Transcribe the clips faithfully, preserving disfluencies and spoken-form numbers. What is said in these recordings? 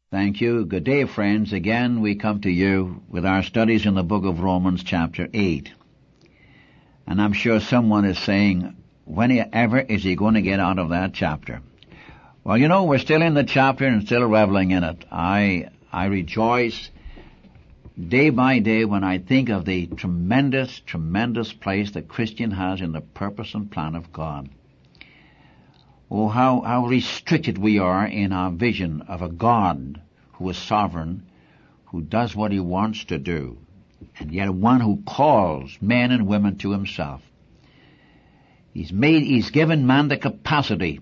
Thank you. Good day, friends. Again, we come to you with our studies in the book of Romans, chapter eight. And I'm sure someone is saying, whenever is he going to get out of that chapter? Well, you know, we're still in the chapter and still reveling in it. I, I rejoice day by day when I think of the tremendous, tremendous place the Christian has in the purpose and plan of God. Oh, how, how restricted we are in our vision of a God who is sovereign, who does what he wants to do, and yet one who calls men and women to himself. He's made, he's given man the capacity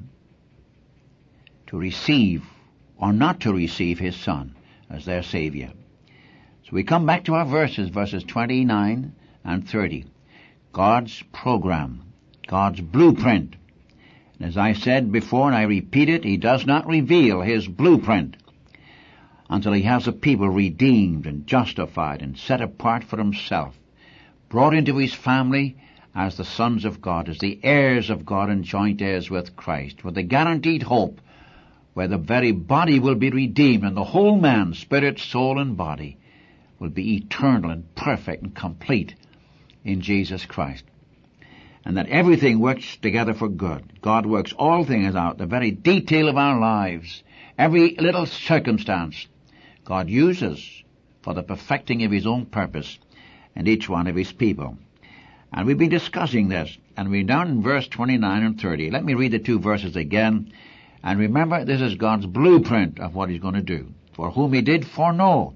to receive or not to receive his Son as their Savior. So we come back to our verses, verses twenty-nine and thirty. God's program, God's blueprint. As I said before, and I repeat it, he does not reveal his blueprint until he has a people redeemed and justified and set apart for himself, brought into his family as the sons of God, as the heirs of God and joint heirs with Christ, with a guaranteed hope where the very body will be redeemed and the whole man, spirit, soul, and body will be eternal and perfect and complete in Jesus Christ. And that everything works together for good. God works all things out, the very detail of our lives, every little circumstance God uses for the perfecting of his own purpose and each one of his people. And we've been discussing this, and we're down in verse twenty-nine and thirty. Let me read the two verses again. And remember, this is God's blueprint of what he's going to do. For whom he did foreknow,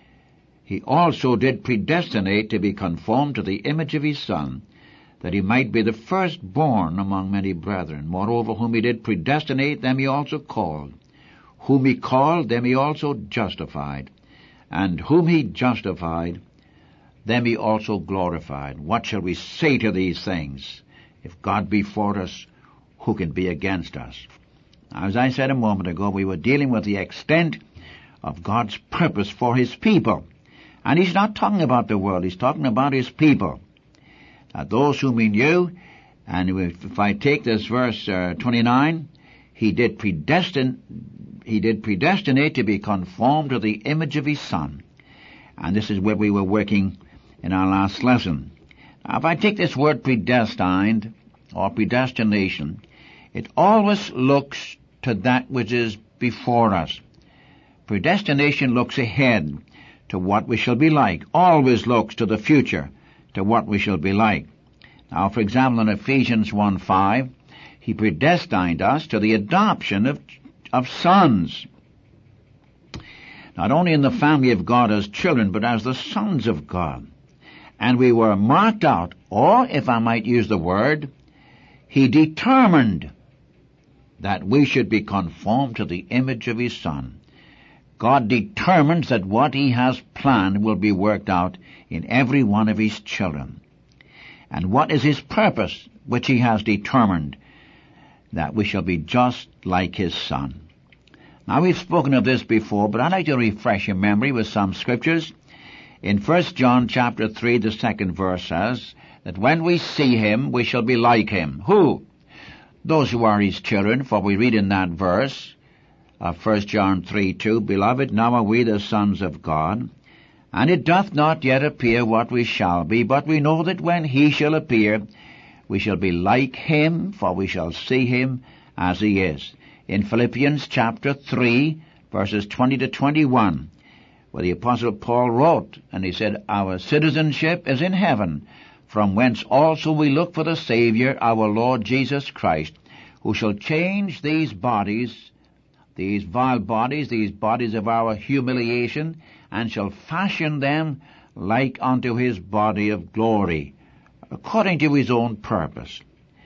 he also did predestinate to be conformed to the image of his Son, that he might be the firstborn among many brethren. Moreover, whom he did predestinate, them he also called. Whom he called, them he also justified. And whom he justified, them he also glorified. What shall we say to these things? If God be for us, who can be against us? Now, as I said a moment ago, we were dealing with the extent of God's purpose for his people. And he's not talking about the world, he's talking about his people. Now, those whom he knew, and if I take this verse uh, twenty-nine, he did predestine, he did predestinate to be conformed to the image of his Son. And this is where we were working in our last lesson. Now, if I take this word predestined, or predestination, it always looks to that which is before us. Predestination looks ahead to what we shall be like, always looks to the future, to what we shall be like. Now, for example, in Ephesians one five, he predestined us to the adoption of, of sons. Not only in the family of God as children, but as the sons of God. And we were marked out, or, if I might use the word, he determined that we should be conformed to the image of his Son. God determines that what he has planned will be worked out in every one of his children. And what is his purpose, which he has determined? That we shall be just like his Son. Now, we've spoken of this before, but I'd like to refresh your memory with some scriptures. In First John chapter three, the second verse says that when we see him, we shall be like him. Who? Those who are his children, for we read in that verse of First John three two, Beloved, now are we the sons of God, and it doth not yet appear what we shall be, but we know that when he shall appear, we shall be like him, for we shall see him as he is. In Philippians chapter three, verses twenty to twenty-one, where the Apostle Paul wrote, and he said, Our citizenship is in heaven, from whence also we look for the Savior, our Lord Jesus Christ, who shall change these bodies, these vile bodies, these bodies of our humiliation, and shall fashion them like unto his body of glory, according to his own purpose.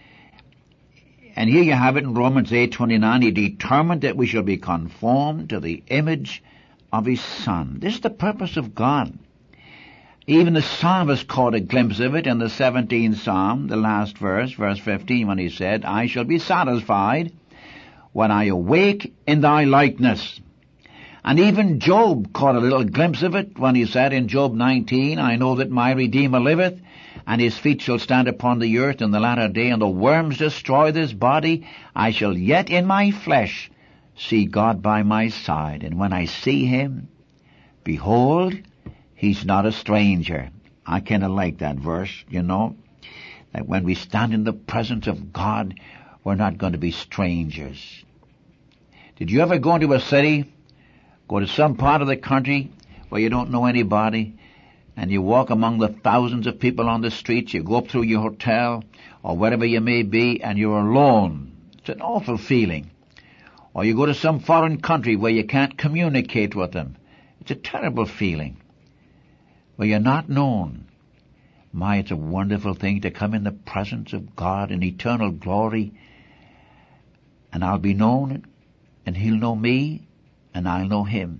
And here you have it in Romans eight twenty-nine, he determined that we shall be conformed to the image of his Son. This is the purpose of God. Even the psalmist caught a glimpse of it in the seventeenth Psalm, the last verse, verse fifteen, when he said, I shall be satisfied when I awake in thy likeness. And even Job caught a little glimpse of it when he said in Job nineteen, I know that my Redeemer liveth, and his feet shall stand upon the earth in the latter day, and the worms destroy this body. I shall yet in my flesh see God by my side, and when I see him, behold, he's not a stranger. I kind of like that verse, you know, that when we stand in the presence of God, we're not going to be strangers. Did you ever go into a city, go to some part of the country where you don't know anybody, and you walk among the thousands of people on the streets, you go up through your hotel, or wherever you may be, and you're alone? It's an awful feeling. Or you go to some foreign country where you can't communicate with them. It's a terrible feeling. Where you're not known. My, it's a wonderful thing to come in the presence of God in eternal glory, and I'll be known, and he'll know me, and I'll know him.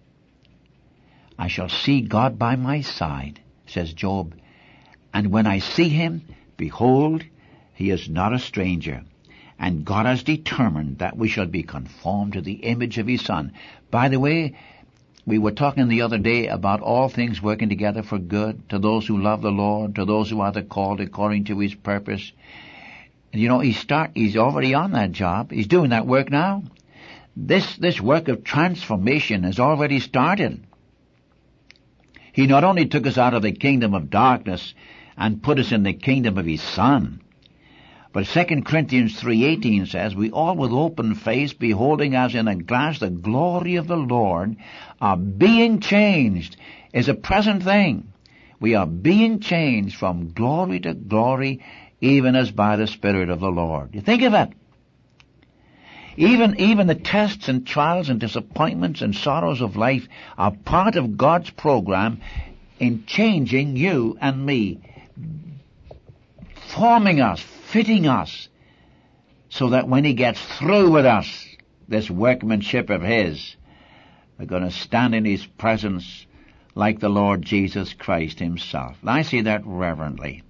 I shall see God by my side, says Job, and when I see him, behold, he is not a stranger. And God has determined that we shall be conformed to the image of his Son. By the way, we were talking the other day about all things working together for good, to those who love the Lord, to those who are the called according to his purpose. And you know, he start, he's already on that job. He's doing that work now. This, this work of transformation has already started. He not only took us out of the kingdom of darkness and put us in the kingdom of his Son, but Second Corinthians three eighteen says, we all with open face, beholding as in a glass the glory of the Lord, are being changed, is a present thing. We are being changed from glory to glory, even as by the Spirit of the Lord. You think of it. Even, even the tests and trials and disappointments and sorrows of life are part of God's program in changing you and me, forming us, fitting us, so that when he gets through with us, this workmanship of his, we're going to stand in his presence like the Lord Jesus Christ himself. And I say that reverently.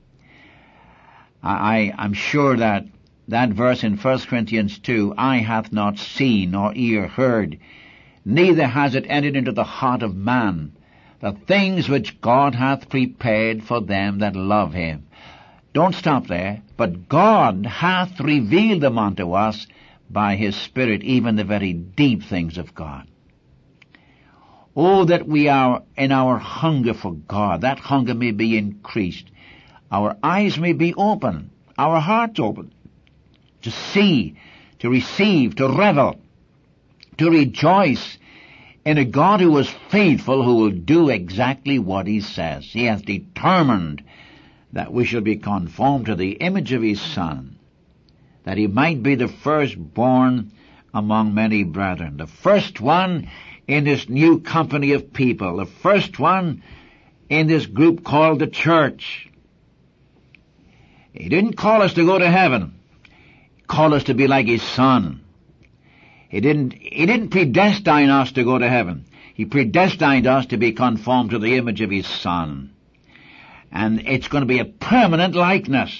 I, I, I'm sure that that verse in First Corinthians two, eye hath not seen nor ear heard, neither has it entered into the heart of man, the things which God hath prepared for them that love him. Don't stop there. But God hath revealed them unto us by his Spirit, even the very deep things of God. Oh, that we are in our hunger for God, that hunger may be increased. Our eyes may be open, our hearts open, to see, to receive, to revel, to rejoice in a God who is faithful, who will do exactly what he says. He hath determined that we shall be conformed to the image of his Son, that he might be the firstborn among many brethren, the first one in this new company of people, the first one in this group called the church. He didn't call us to go to heaven. He called us to be like his Son. He didn't, he didn't predestine us to go to heaven. He predestined us to be conformed to the image of his Son. And it's going to be a permanent likeness.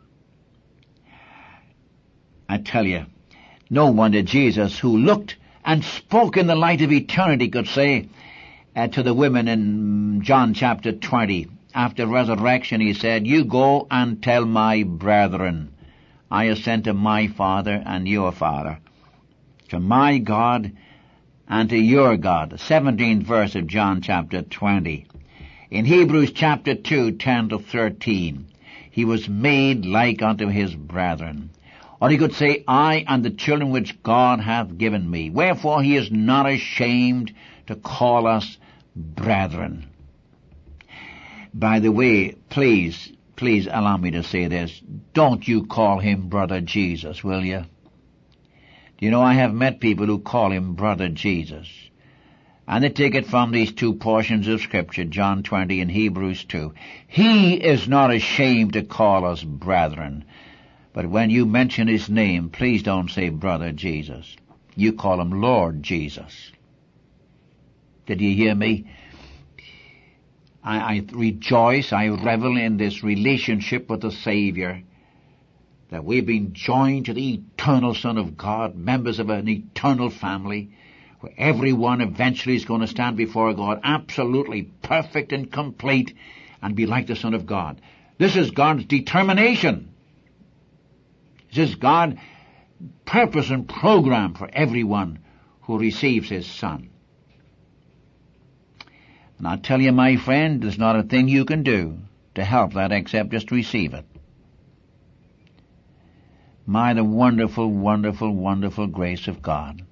I tell you, no wonder Jesus, who looked and spoke in the light of eternity, could say uh, to the women in John chapter twenty, after resurrection, he said, you go and tell my brethren, I ascend to my Father and your Father, to my God and to your God. The seventeenth verse of John chapter twenty. In Hebrews chapter two, ten to thirteen, he was made like unto his brethren. Or he could say, I and the children which God hath given me. Wherefore he is not ashamed to call us brethren. By the way, please, please allow me to say this. Don't you call him Brother Jesus, will you? Do you know, I have met people who call him Brother Jesus. And they take it from these two portions of Scripture, John twenty and Hebrews two. He is not ashamed to call us brethren. But when you mention his name, please don't say Brother Jesus. You call him Lord Jesus. Did you hear me? I, I rejoice, I revel in this relationship with the Savior, that we've been joined to the eternal Son of God, members of an eternal family, where everyone eventually is going to stand before God absolutely perfect and complete and be like the Son of God. This is God's determination. This is God's purpose and program for everyone who receives his Son. And I tell you, my friend, there's not a thing you can do to help that except just receive it. My, the wonderful, wonderful, wonderful grace of God.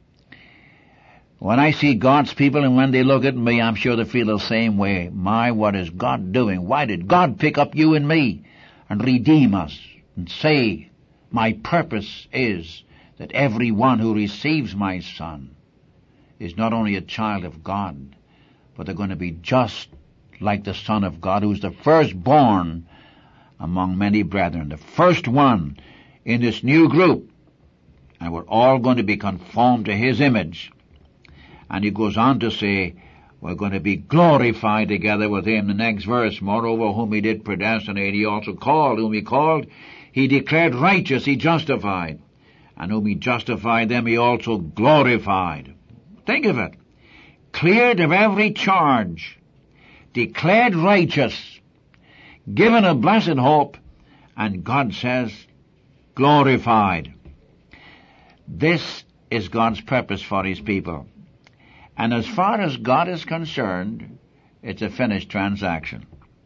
When I see God's people and when they look at me, I'm sure they feel the same way. My, what is God doing? Why did God pick up you and me and redeem us and say, my purpose is that everyone who receives my Son is not only a child of God, but they're going to be just like the Son of God, who's the firstborn among many brethren, the first one in this new group. And we're all going to be conformed to his image. And he goes on to say, we're going to be glorified together with him. The next verse, moreover, whom he did predestinate, he also called. Whom he called, he declared righteous, he justified. And whom he justified, them he also glorified. Think of it. Cleared of every charge, declared righteous, given a blessed hope, and God says, glorified. This is God's purpose for his people. And as far as God is concerned, it's a finished transaction.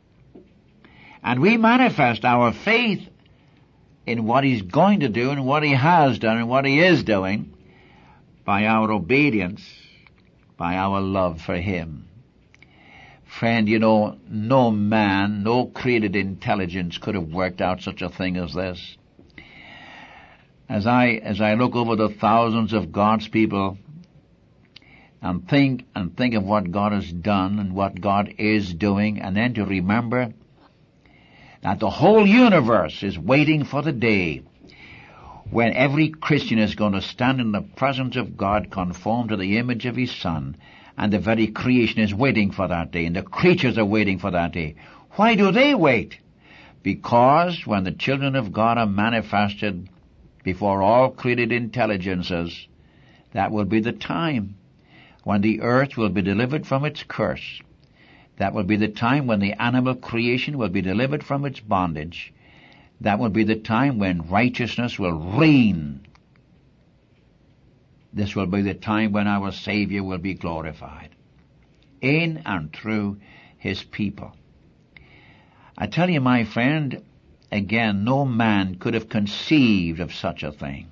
And we manifest our faith in what he's going to do and what he has done and what he is doing by our obedience, by our love for him. Friend, you know, no man, no created intelligence could have worked out such a thing as this. As I, as I look over the thousands of God's people and think, and think of what God has done and what God is doing, and then to remember that the whole universe is waiting for the day when every Christian is going to stand in the presence of God, conformed to the image of his Son, and the very creation is waiting for that day, and the creatures are waiting for that day. Why do they wait? Because when the children of God are manifested before all created intelligences, that will be the time when the earth will be delivered from its curse. That will be the time when the animal creation will be delivered from its bondage. That will be the time when righteousness will reign. This will be the time when our Savior will be glorified in and through his people. I tell you, my friend, again, no man could have conceived of such a thing.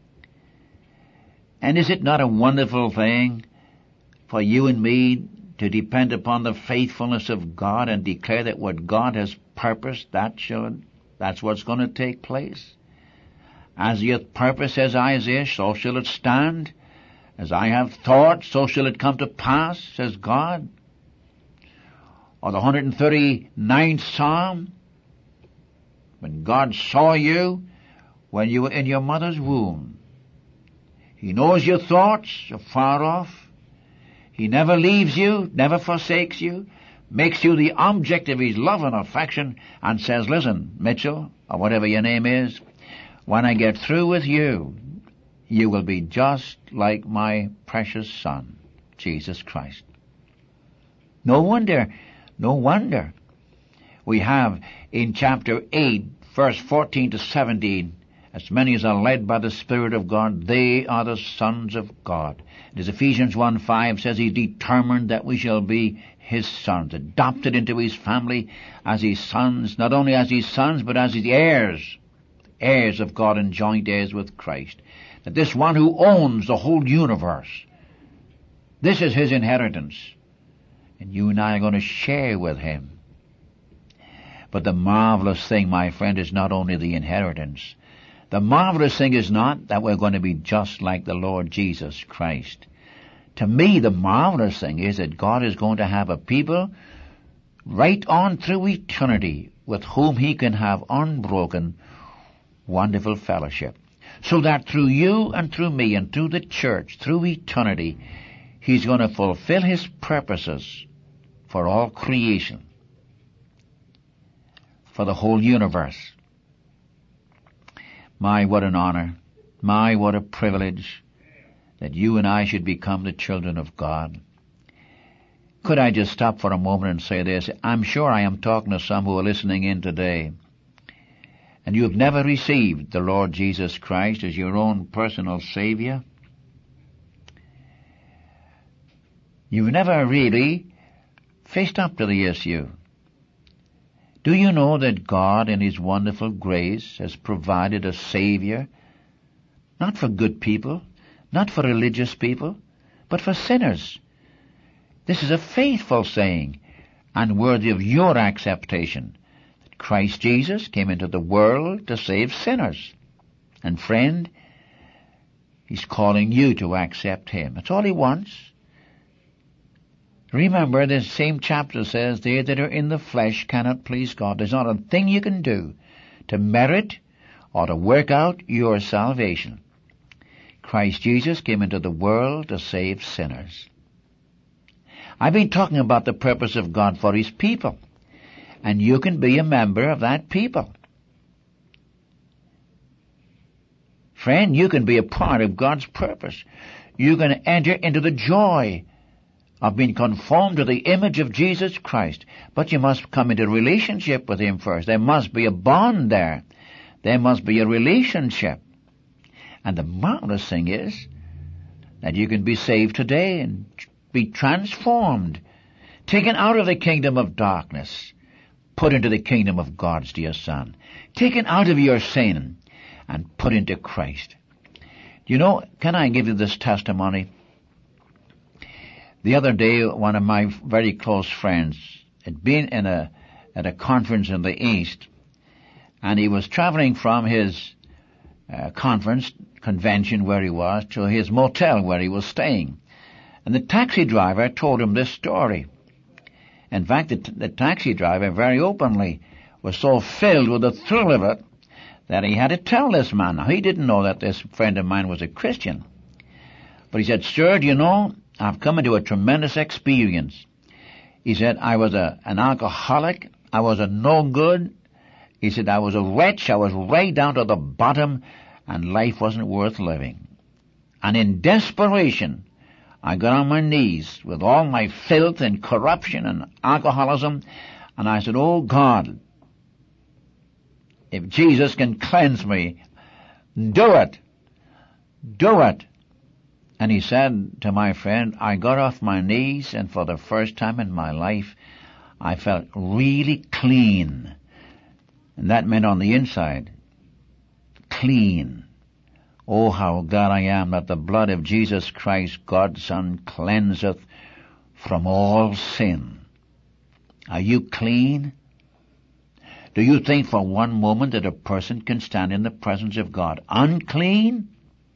And is it not a wonderful thing for you and me to depend upon the faithfulness of God and declare that what God has purposed, that should, that's what's going to take place? As he hath purposed, says Isaiah, so shall it stand. As I have thought, so shall it come to pass, says God. Or the one hundred thirty-ninth Psalm, when God saw you when you were in your mother's womb. He knows your thoughts are far off. He never leaves you, never forsakes you, makes you the object of his love and affection, and says, listen, Mitchell, or whatever your name is, when I get through with you, you will be just like my precious Son, Jesus Christ. No wonder, no wonder. We have in chapter eight, verse fourteen to seventeen, as many as are led by the Spirit of God, they are the sons of God. And as Ephesians one five says, he determined that we shall be his sons, adopted into his family as his sons, not only as his sons, but as his heirs, heirs of God and joint heirs with Christ. That this one who owns the whole universe, this is his inheritance. And you and I are going to share with him. But the marvelous thing, my friend, is not only the inheritance. The marvelous thing is not that we're going to be just like the Lord Jesus Christ. To me, the marvelous thing is that God is going to have a people right on through eternity with whom he can have unbroken, wonderful fellowship. So that through you and through me and through the church, through eternity, he's going to fulfill his purposes for all creation, for the whole universe. My, what an honor. My, what a privilege that you and I should become the children of God. Could I just stop for a moment and say this? I'm sure I am talking to some who are listening in today, and you have never received the Lord Jesus Christ as your own personal Savior. You've never really faced up to the issue. Do you know that God in His wonderful grace has provided a Savior, not for good people, not for religious people, but for sinners? This is a faithful saying and worthy of your acceptation, that Christ Jesus came into the world to save sinners. And friend, He's calling you to accept Him. That's all He wants. Remember, this same chapter says, they that are in the flesh cannot please God. There's not a thing you can do to merit or to work out your salvation. Christ Jesus came into the world to save sinners. I've been talking about the purpose of God for His people, and you can be a member of that people. Friend, you can be a part of God's purpose. You can enter into the joy of being conformed to the image of Jesus Christ. But you must come into relationship with Him first. There must be a bond there. There must be a relationship. And the marvelous thing is that you can be saved today and be transformed, taken out of the kingdom of darkness, put into the kingdom of God's dear Son, taken out of your sin and put into Christ. You know, can I give you this testimony? The other day, one of my very close friends had been in a at a conference in the East, and he was traveling from his uh, conference, convention where he was, to his motel where he was staying. And the taxi driver told him this story. In fact, the, the taxi driver very openly was so filled with the thrill of it that he had to tell this man. Now, he didn't know that this friend of mine was a Christian. But he said, sir, do you know, I've come into a tremendous experience. He said, I was a, an alcoholic. I was a no good. He said, I was a wretch. I was right down to the bottom, and life wasn't worth living. And in desperation, I got on my knees with all my filth and corruption and alcoholism, and I said, oh God, if Jesus can cleanse me, do it. Do it. And he said to my friend, I got off my knees, and for the first time in my life, I felt really clean. And that meant on the inside, clean. Oh, how glad I am that the blood of Jesus Christ, God's Son, cleanseth from all sin. Are you clean? Do you think for one moment that a person can stand in the presence of God unclean?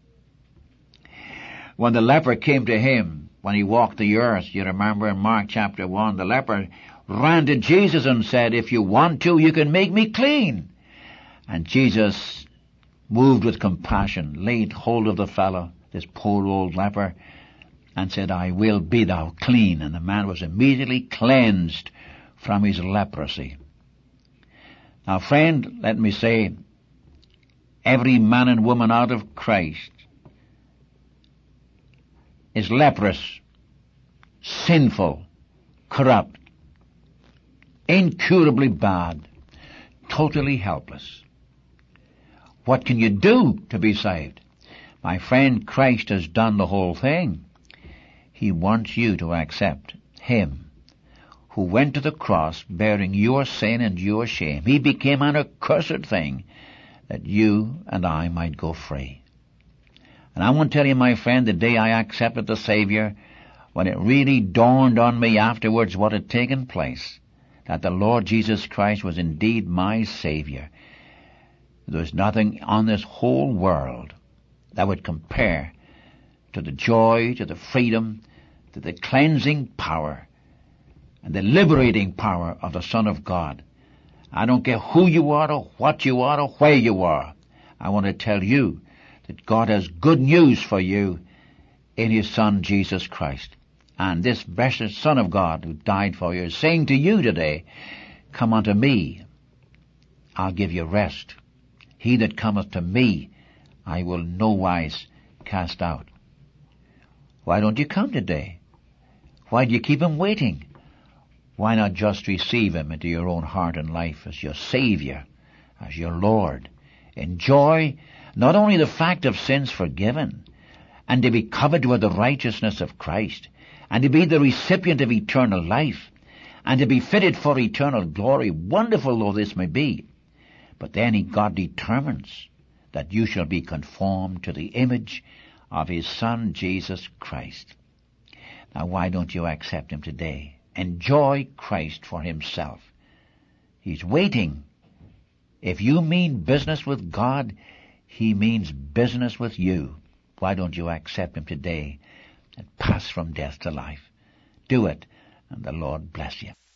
When the leper came to him, when he walked the earth, you remember in Mark chapter one, the leper ran to Jesus and said, if you want to, you can make me clean. And Jesus, moved with compassion, laid hold of the fellow, this poor old leper, and said, I will be thou clean. And the man was immediately cleansed from his leprosy. Now, friend, let me say, every man and woman out of Christ is leprous, sinful, corrupt, incurably bad, totally helpless. What can you do to be saved? My friend, Christ has done the whole thing. He wants you to accept Him, who went to the cross bearing your sin and your shame. He became an accursed thing that you and I might go free. And I want to tell you, my friend, the day I accepted the Savior, when it really dawned on me afterwards what had taken place, that the Lord Jesus Christ was indeed my Savior. There was nothing on this whole world that would compare to the joy, to the freedom, to the cleansing power, and the liberating power of the Son of God. I don't care who you are, or what you are, or where you are. I want to tell you that God has good news for you in His Son, Jesus Christ. And this blessed Son of God who died for you is saying to you today, come unto me, I'll give you rest. He that cometh to me, I will no wise cast out. Why don't you come today? Why do you keep Him waiting? Why not just receive Him into your own heart and life as your Savior, as your Lord? Enjoy not only the fact of sins forgiven, and to be covered with the righteousness of Christ, and to be the recipient of eternal life, and to be fitted for eternal glory, wonderful though this may be. But then God determines that you shall be conformed to the image of His Son, Jesus Christ. Now why don't you accept Him today? Enjoy Christ for Himself. He's waiting. If you mean business with God, He means business with you. Why don't you accept Him today and pass from death to life? Do it, and the Lord bless you.